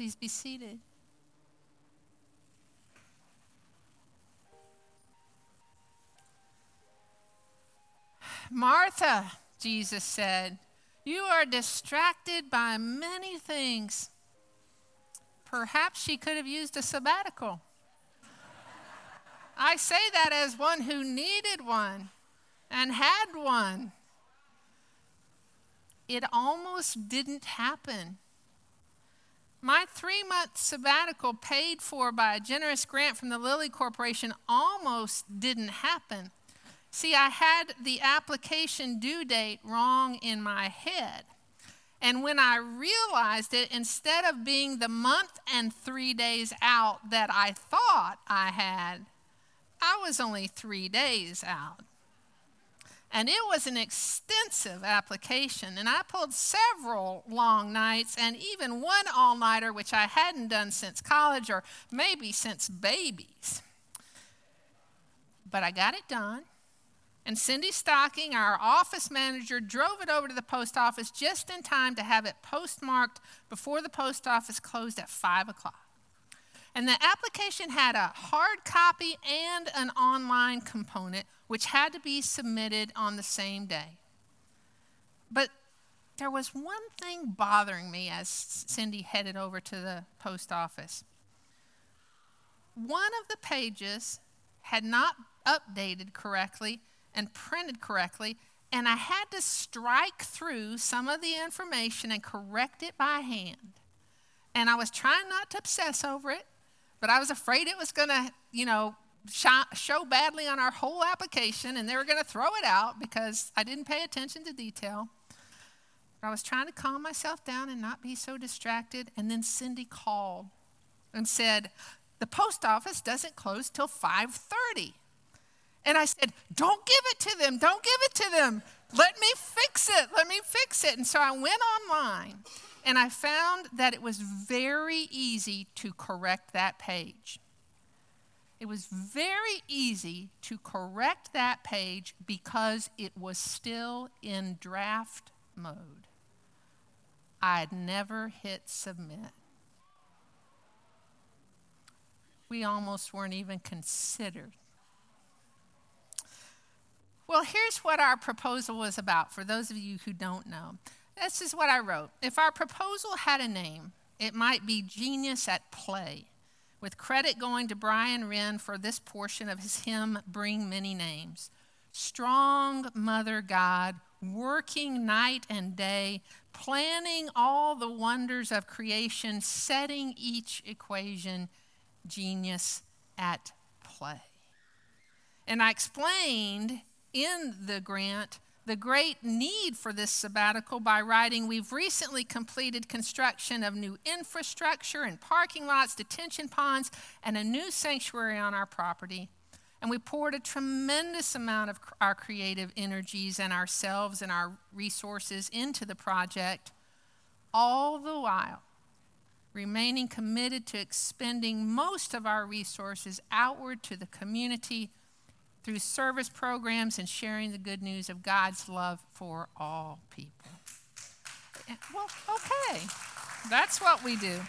Please be seated. Martha, Jesus said, you are distracted by many things. Perhaps she could have used a sabbatical. I say that as one who needed one and had one. It almost didn't happen. My 3-month sabbatical, paid for by a generous grant from the Lilly Corporation, almost didn't happen. See, I had the application due date wrong in my head. And when I realized it, instead of being the month and 3 days out that I thought I had, I was only 3 days out. And it was an extensive application, and I pulled several long nights and even one all-nighter, which I hadn't done since college or maybe since babies. But I got it done, and Cindy Stocking, our office manager, drove it over to the post office just in time to have it postmarked before the post office closed at 5 o'clock. And the application had a hard copy and an online component, which had to be submitted on the same day. But there was one thing bothering me as Cindy headed over to the post office. One of the pages had not updated correctly and printed correctly, and I had to strike through some of the information and correct it by hand. And I was trying not to obsess over it, but I was afraid it was going to, show badly on our whole application, and they were going to throw it out because I didn't pay attention to detail. But I was trying to calm myself down and not be so distracted, and then Cindy called and said, the post office doesn't close till 5:30. And I said, don't give it to them. Don't give it to them. Let me fix it. And so I went online, and I found that it was very easy to correct that page. It was very easy to correct that page because it was still in draft mode. I'd never hit submit. We almost weren't even considered. Well, here's what our proposal was about, for those of you who don't know. This is what I wrote. If our proposal had a name, it might be Genius at Play, with credit going to Brian Wren for this portion of his hymn, Bring Many Names. Strong Mother God, working night and day, planning all the wonders of creation, setting each equation, genius at play. And I explained in the grant the great need for this sabbatical by writing, we've recently completed construction of new infrastructure and parking lots, detention ponds, and a new sanctuary on our property. And we poured a tremendous amount of our creative energies and ourselves and our resources into the project, all the while remaining committed to expending most of our resources outward to the community through service programs and sharing the good news of God's love for all people. Well, okay, that's what we do.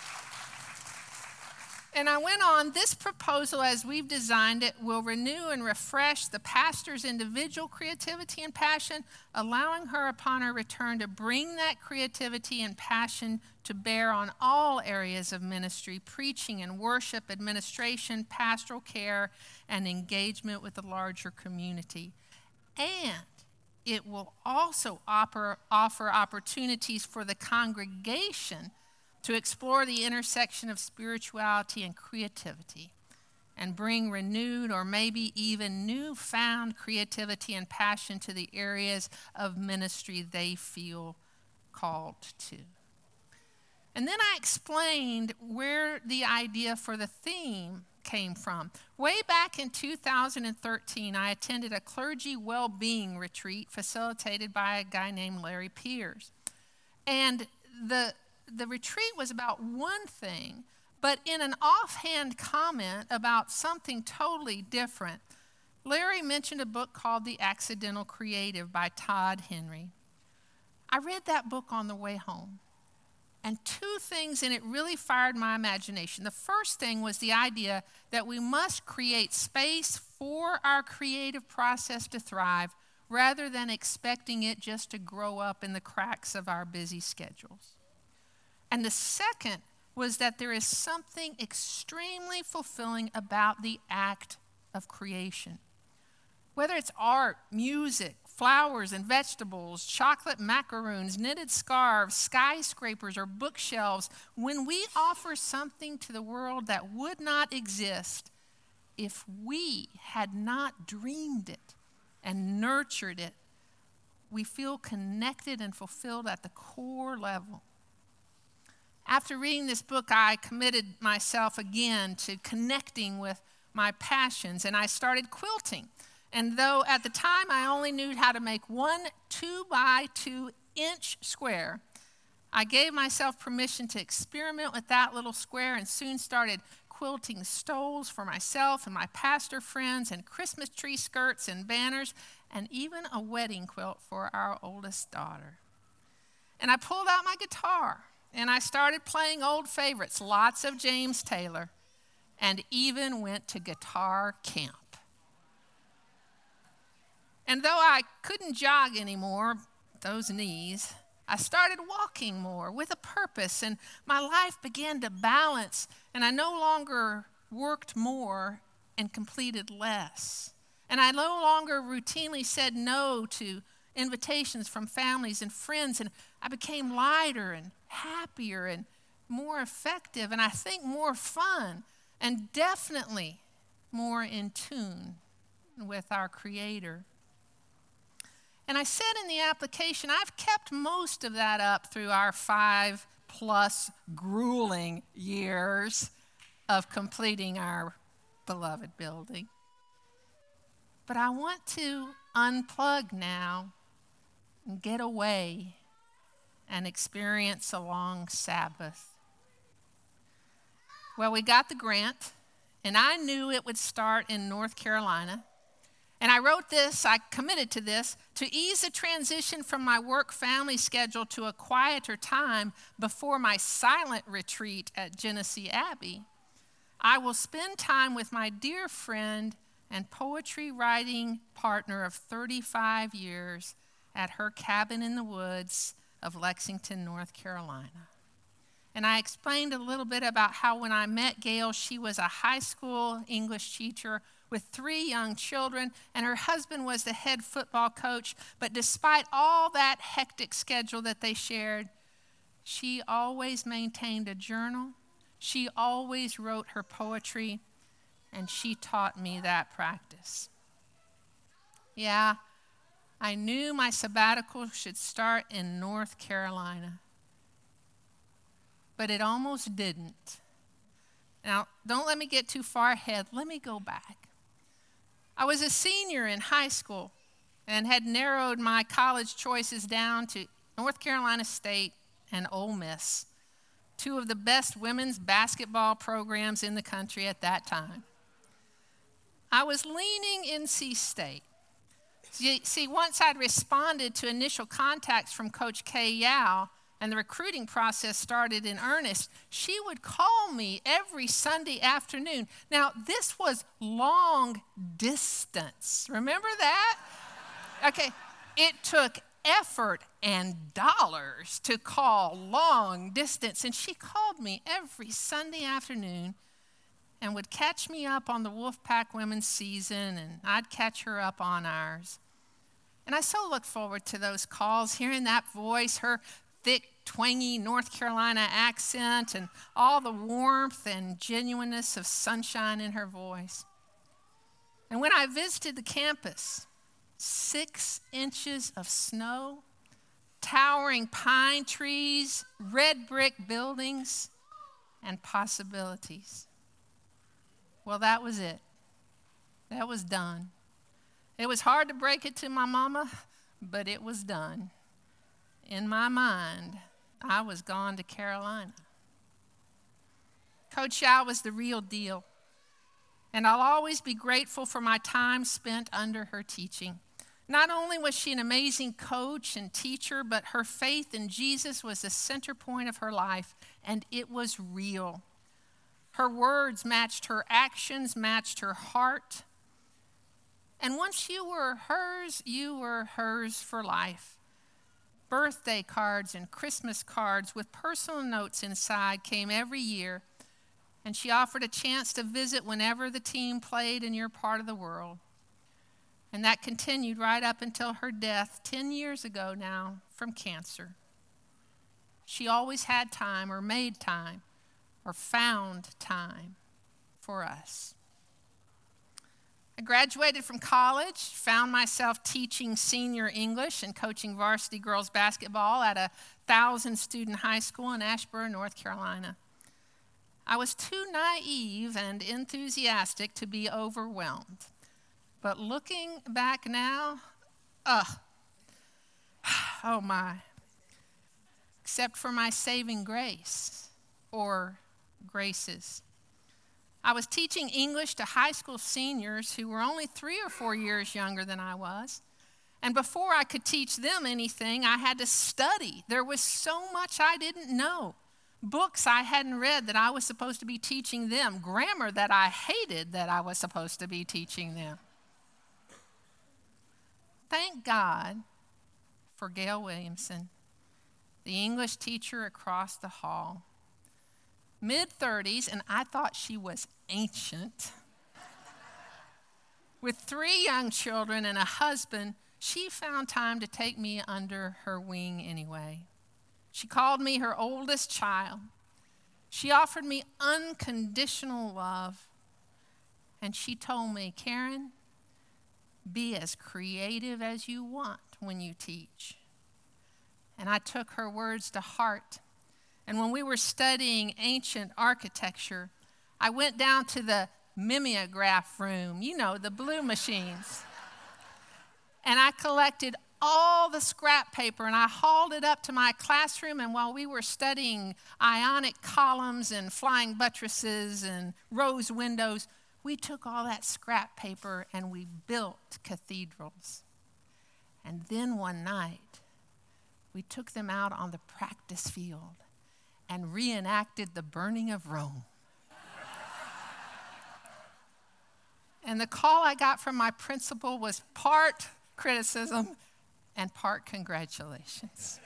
And I went on, this proposal as we've designed it will renew and refresh the pastor's individual creativity and passion, allowing her upon her return to bring that creativity and passion to bear on all areas of ministry, preaching and worship, administration, pastoral care, and engagement with the larger community. And it will also offer opportunities for the congregation to explore the intersection of spirituality and creativity and bring renewed or maybe even newfound creativity and passion to the areas of ministry they feel called to. And then I explained where the idea for the theme came from. Way back in 2013, I attended a clergy well-being retreat facilitated by a guy named Larry Pierce. And the retreat was about one thing, but in an offhand comment about something totally different, Larry mentioned a book called The Accidental Creative by Todd Henry. I read that book on the way home, And two things in it really fired my imagination. The first thing was the idea that we must create space for our creative process to thrive rather than expecting it just to grow up in the cracks of our busy schedules. And the second was that there is something extremely fulfilling about the act of creation. Whether it's art, music, flowers and vegetables, chocolate macaroons, knitted scarves, skyscrapers, or bookshelves, when we offer something to the world that would not exist if we had not dreamed it and nurtured it, we feel connected and fulfilled at the core level. After reading this book, I committed myself again to connecting with my passions, and I started quilting. And though at the time I only knew how to make one 2-by-2-inch square, I gave myself permission to experiment with that little square and soon started quilting stoles for myself and my pastor friends and Christmas tree skirts and banners and even a wedding quilt for our oldest daughter. And I pulled out my guitar and I started playing old favorites, lots of James Taylor, and even went to guitar camp. And though I couldn't jog anymore, those knees, I started walking more with a purpose, and my life began to balance, and I no longer worked more and completed less. And I no longer routinely said no to invitations from families and friends, and I became lighter and happier and more effective, and I think more fun, and definitely more in tune with our Creator. And I said in the application, I've kept most of that up through our 5+ grueling years of completing our beloved building. But I want to unplug now and get away and experience a long Sabbath. Well, we got the grant, and I knew it would start in North Carolina. And I wrote this, I committed to this, to ease the transition from my work-family schedule to a quieter time before my silent retreat at Genesee Abbey. I will spend time with my dear friend and poetry writing partner of 35 years at her cabin in the woods of Lexington, North Carolina. And I explained a little bit about how when I met Gail, she was a high school English teacher with 3 young children, and her husband was the head football coach. But despite all that hectic schedule that they shared, she always maintained a journal. She always wrote her poetry, and she taught me that practice. Yeah, I knew my sabbatical should start in North Carolina, but it almost didn't. Now, don't let me get too far ahead. Let me go back. I was a senior in high school and had narrowed my college choices down to North Carolina State and Ole Miss, 2 of the best women's basketball programs in the country at that time. I was leaning NC State. See, once I'd responded to initial contacts from Coach Kay Yao and the recruiting process started in earnest, she would call me every Sunday afternoon. Now, this was long distance. Remember that? Okay, it took effort and dollars to call long distance, and she called me every Sunday afternoon and would catch me up on the Wolfpack women's season, and I'd catch her up on ours. And I so looked forward to those calls, hearing that voice, her thick, twangy North Carolina accent, and all the warmth and genuineness of sunshine in her voice. And when I visited the campus, 6 inches of snow, towering pine trees, red brick buildings, and possibilities. Well, that was it. That was done. It was hard to break it to my mama, but it was done. In my mind, I was gone to Carolina. Coach Yao was the real deal, and I'll always be grateful for my time spent under her teaching. Not only was she an amazing coach and teacher, but her faith in Jesus was the center point of her life, and it was real. Her words matched her actions, matched her heart. And once you were hers for life. Birthday cards and Christmas cards with personal notes inside came every year, and she offered a chance to visit whenever the team played in your part of the world. And that continued right up until her death 10 years ago now from cancer. She always had time or made time or found time for us. I graduated from college, found myself teaching senior English and coaching varsity girls basketball at a 1,000-student high school in Asheboro, North Carolina. I was too naive and enthusiastic to be overwhelmed. But looking back now, oh my. Except for my saving grace, or graces. I was teaching English to high school seniors who were only 3 or 4 years younger than I was. And before I could teach them anything, I had to study. There was so much I didn't know. Books I hadn't read that I was supposed to be teaching them. Grammar that I hated that I was supposed to be teaching them. Thank God for Gail Williamson, the English teacher across the hall. Mid-30s, and I thought she was ancient. With 3 young children and a husband, she found time to take me under her wing anyway. She called me her oldest child. She offered me unconditional love. And she told me, Karen, be as creative as you want when you teach. And I took her words to heart. And when we were studying ancient architecture, I went down to the mimeograph room, the blue machines. And I collected all the scrap paper and I hauled it up to my classroom. And while we were studying ionic columns and flying buttresses and rose windows, we took all that scrap paper and we built cathedrals. And then one night, we took them out on the practice field and reenacted the burning of Rome. And the call I got from my principal was part criticism and part congratulations.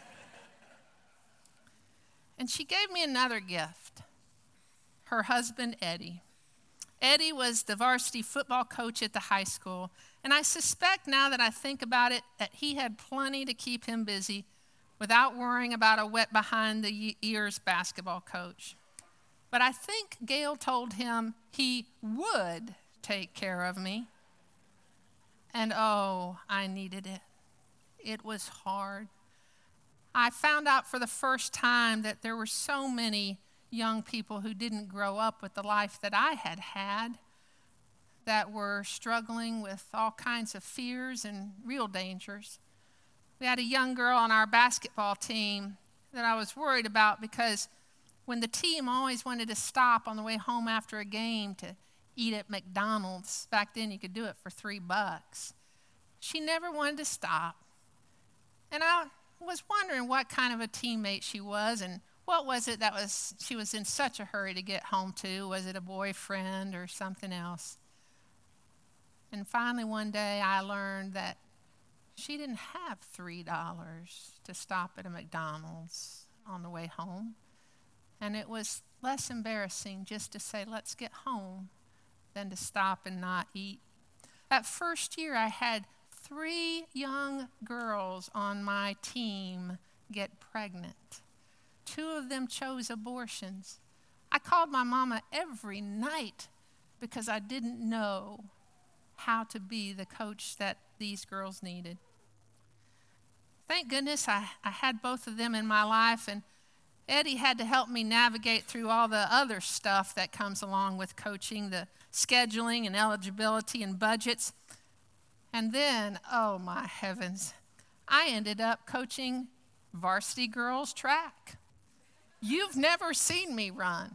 And she gave me another gift, her husband, Eddie. Eddie was the varsity football coach at the high school, and I suspect now that I think about it that he had plenty to keep him busy without worrying about a wet behind the ears basketball coach. But I think Gail told him he would take care of me. And oh, I needed it. It was hard. I found out for the first time that there were so many young people who didn't grow up with the life that I had had, that were struggling with all kinds of fears and real dangers. We had a young girl on our basketball team that I was worried about because when the team always wanted to stop on the way home after a game to eat at McDonald's, back then you could do it for $3, she never wanted to stop. And I was wondering what kind of a teammate she was and what was it that she was in such a hurry to get home to? Was it a boyfriend or something else? And finally one day I learned that she didn't have $3 to stop at a McDonald's on the way home. And it was less embarrassing just to say, let's get home, than to stop and not eat. That first year I had 3 young girls on my team get pregnant. 2 of them chose abortions. I called my mama every night because I didn't know how to be the coach that these girls needed. Thank goodness I had both of them in my life, and Eddie had to help me navigate through all the other stuff that comes along with coaching, the scheduling and eligibility and budgets. And then, oh my heavens, I ended up coaching varsity girls track. You've never seen me run.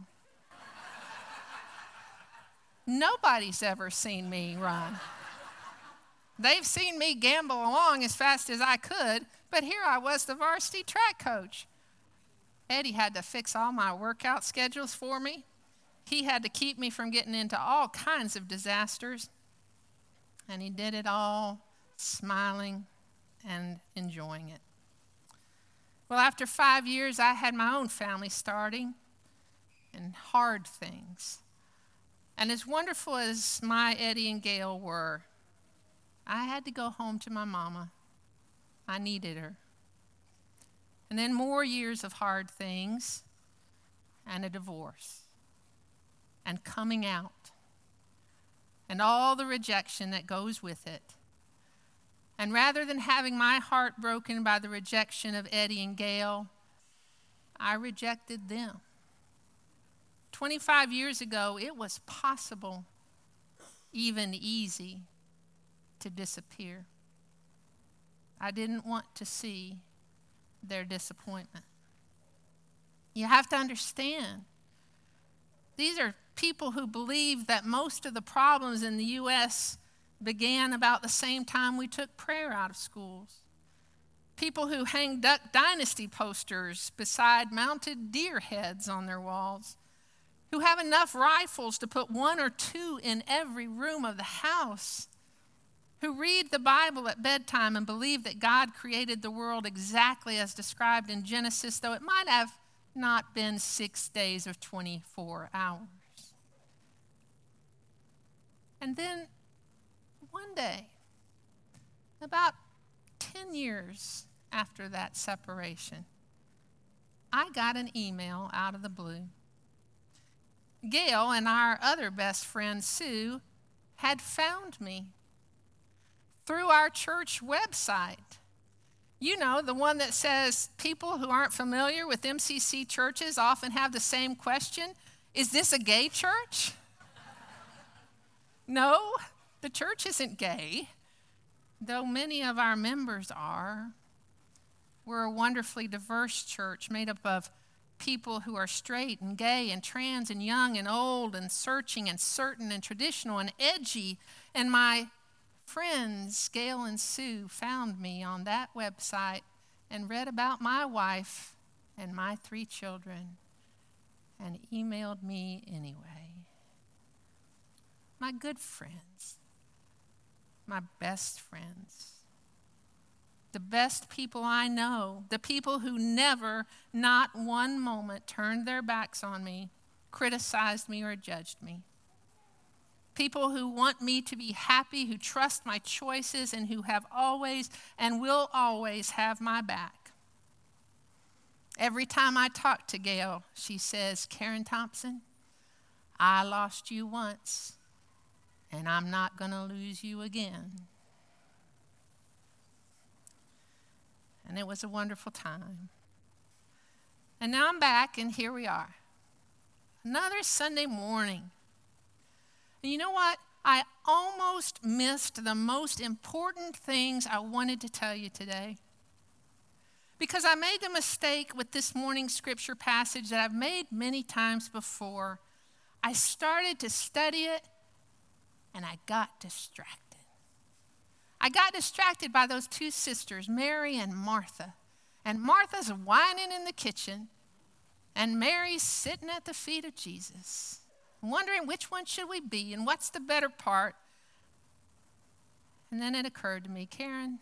Nobody's ever seen me run. They've seen me gamble along as fast as I could, but here I was, the varsity track coach. Eddie had to fix all my workout schedules for me. He had to keep me from getting into all kinds of disasters. And he did it all smiling and enjoying it. Well, after 5 years, I had my own family starting and hard things. And as wonderful as my Eddie and Gail were, I had to go home to my mama. I needed her. And then more years of hard things and a divorce and coming out and all the rejection that goes with it. And rather than having my heart broken by the rejection of Eddie and Gail, I rejected them. 25 years ago, it was possible, even easy, to disappear. I didn't want to see their disappointment. You have to understand, these are people who believe that most of the problems in the U.S. began about the same time we took prayer out of schools. People who hang Duck Dynasty posters beside mounted deer heads on their walls, who have enough rifles to put 1 or 2 in every room of the house, who read the Bible at bedtime and believe that God created the world exactly as described in Genesis, though it might have not been 6 days or 24 hours. And then one day, about 10 years after that separation, I got an email out of the blue. Gail and our other best friend, Sue, had found me through our church website. You know, the one that says people who aren't familiar with MCC churches often have the same question: is this a gay church? No, the church isn't gay, though many of our members are. We're a wonderfully diverse church made up of people who are straight and gay and trans and young and old and searching and certain and traditional and edgy. And my friends, Gail and Sue, found me on that website and read about my wife and my 3 children and emailed me anyway. My good friends, my best friends, the best people I know, the people who never, not one moment, turned their backs on me, criticized me, or judged me. People who want me to be happy, who trust my choices, and who have always and will always have my back. Every time I talk to Gail, she says, "Karen Thompson, I lost you once, and I'm not going to lose you again." And it was a wonderful time. And now I'm back, and here we are. Another Sunday morning. And you know what? I almost missed the most important things I wanted to tell you today. Because I made the mistake with this morning's scripture passage that I've made many times before. I started to study it, and I got distracted. I got distracted by those 2 sisters, Mary and Martha. And Martha's whining in the kitchen, and Mary's sitting at the feet of Jesus, wondering which one should we be and what's the better part. And then it occurred to me, Karen,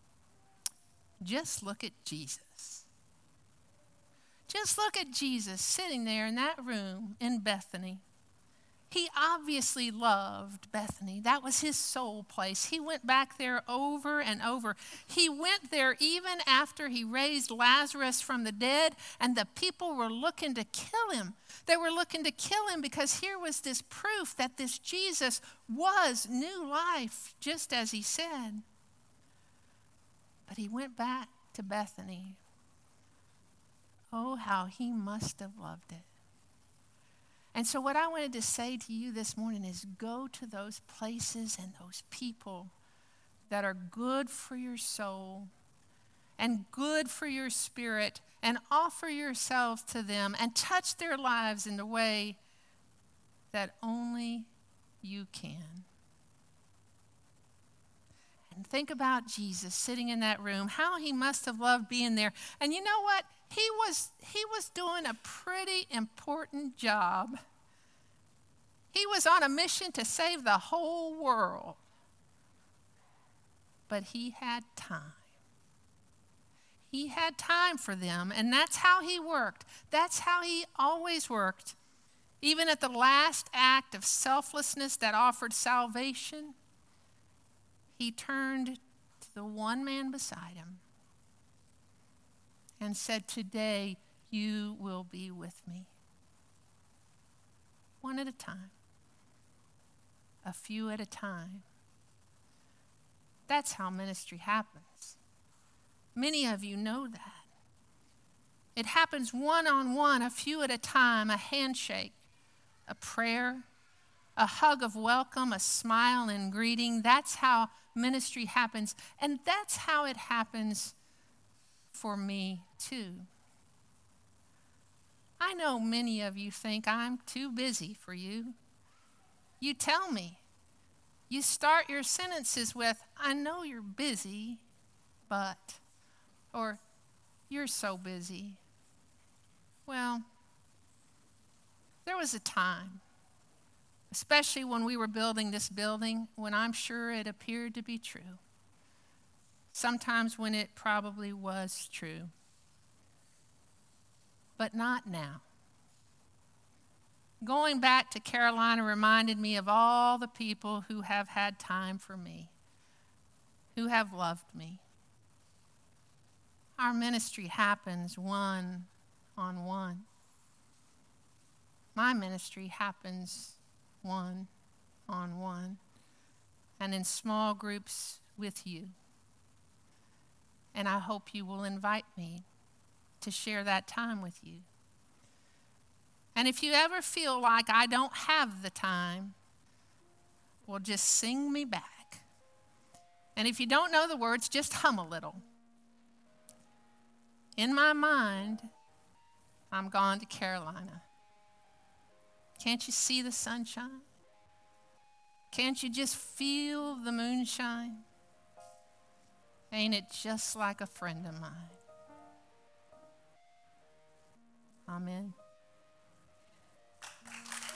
just look at Jesus. Just look at Jesus sitting there in that room in Bethany. He obviously loved Bethany. That was his soul place. He went back there over and over. He went there even after he raised Lazarus from the dead, and the people were looking to kill him. They were looking to kill him because here was this proof that this Jesus was new life, just as he said. But he went back to Bethany. Oh, how he must have loved it. And so what I wanted to say to you this morning is go to those places and those people that are good for your soul and good for your spirit, and offer yourself to them and touch their lives in the way that only you can. and think about Jesus sitting in that room, how he must have loved being there. And you know what? He was doing a pretty important job. He was on a mission to save the whole world. But he had time. He had time for them, and that's how he worked. That's how he always worked. Even at the last act of selflessness that offered salvation, he turned to the one man beside him and said, "Today you will be with me." One at a time, a few at a time. That's how ministry happens. Many of you know that. It happens one-on-one, a few at a time, a handshake, a prayer, a hug of welcome, a smile and greeting. That's how ministry happens. And that's how it happens for me too. I know many of you think I'm too busy for you. You tell me. You start your sentences with, "I know you're busy, but," or "you're so busy." Well, there was a time, especially when we were building this building, when I'm sure it appeared to be true. Sometimes when it probably was true. But not now. Going back to Carolina reminded me of all the people who have had time for me, who have loved me. Our ministry happens one-on-one. My ministry happens one-on-one and in small groups with you. And I hope you will invite me to share that time with you. And if you ever feel like I don't have the time, well, just sing me back. And if you don't know the words, just hum a little. In my mind, I'm gone to Carolina. Can't you see the sunshine? Can't you just feel the moonshine? Ain't it just like a friend of mine? Amen.